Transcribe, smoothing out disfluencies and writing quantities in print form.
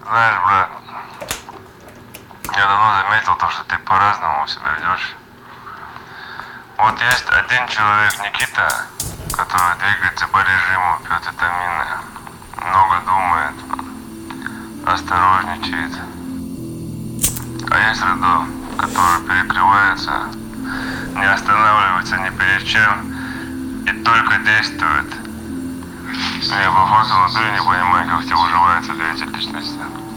Знаешь, брат, я давно заметил то, что ты по-разному себя ведешь. Вот есть один человек, Никита, который двигается по режиму, пьет витамины, много думает, осторожничает. А есть Радо, который перекрывается, не останавливается ни перед чем и только действует. Я по факту внутри не понимаю, как тебе уживаются две эти личности.